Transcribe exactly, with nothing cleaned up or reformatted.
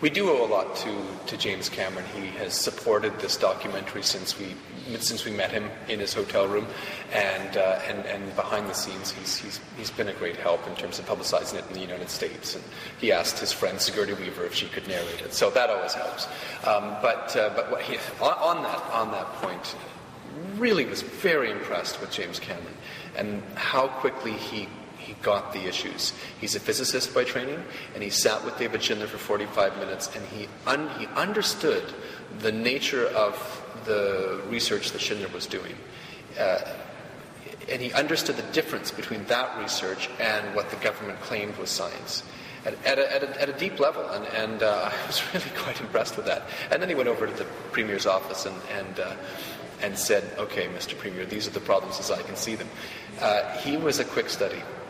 We do owe a lot to, to James Cameron. He has supported this documentary since we since we met him in his hotel room, and uh, and, and behind the scenes, he's, he's he's been a great help in terms of publicizing it in the United States. And he asked his friend Sigourney Weaver if she could narrate it, so that always helps. Um, but uh, but what he, on, on that on that point, really was very impressed with James Cameron and how quickly he. He got the issues. He's a physicist by training, and he sat with David Schindler for forty-five minutes, and he un- he understood the nature of the research that Schindler was doing. Uh, and he understood the difference between that research and what the government claimed was science. At, at, a, at, a, at a deep level, and, and uh, I was really quite impressed with that. And then he went over to the Premier's office and, and uh, and said, okay, Mister Premier, these are the problems as I can see them. Uh, he was a quick study.